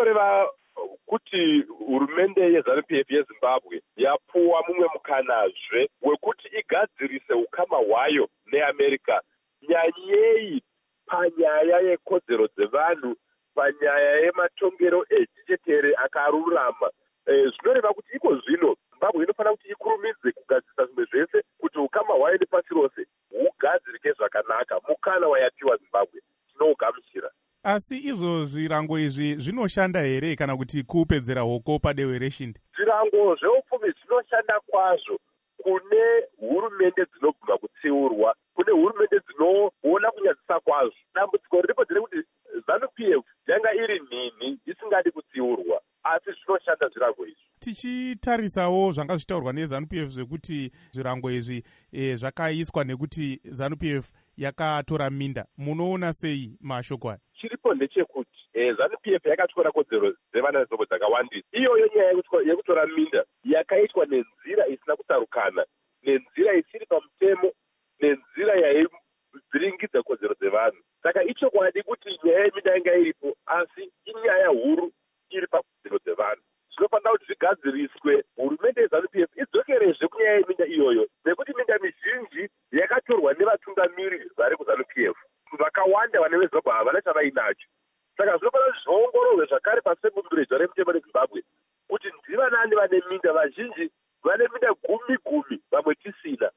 zvinoreva kuti hurumende yeZANU-PF yeZimbabwe yapuwa mumwe mukanazve wekuti igadzirise ukama hwayo neAmerica, nyanyei panyaya yekodzero dzevanhu, panyaya yematongero echechetere akarurama. Zvinoreva kuti iko zvino Zimbabwe inofanira kuti ikurumidze kugadzirisa zvimwe zvese kuti ukama hwayo nepasi rose hugadzirike zvakanaka. Mukana wayapiwa Zimbabwe tinougamuchira. Asi izvo zvirango izvi zvinoshanda here kana kuti kupedzera hoko padehwe reshindi? Zvirango zveupfumi zvinoshanda kwazvo kune hurumende dzinogona kutsiurwa, kune hurumende dzinoona kunyadzisa kwazvo. Dambudziko riripo nderekuti ZANU-PF yanga iri nhini isingadi kutsiurwa, asi zvinoshanda zvirango izvi. Tichitarisawo zvanga zvitaurwa neZANU-PF zvekuti zvirango izvi zvakaiswa nekuti ZANU-PF yakatora minda, munoona sei mashoko aya? Chiripo ndechekuti ZANU-PF yakatyora kodzero dzevana vezvombo dzakawandisa. Iyoyo nyaya yekutora minda yakaitwa nenzira isina kutsarukana, nenzira isiri pamutemo, nenzira yaivhiringidza kodzero dzevanhu. Saka ichokwadi kuti nyaya yeminda yanga iripo, asi inyaya huru iri pakodzero dzevanhu. Zvinofanira kuti zvigadziriswe, hurumende yeZANU-PF idzokerezve kunyaya yeminda iyoyo, nekuti minda mizhinji yakatorwa nevatungamiri vari kuZANU-PF. Vakawanda vane veZimbabwe havana chavainacho. Saka zvinofanira kuti zviongororwe zvakare pasebumbiredzwa remutemo reZimbabwe kuti ndivanani vane minda. Vazhinji vane minda 10,000, vamwe tisina.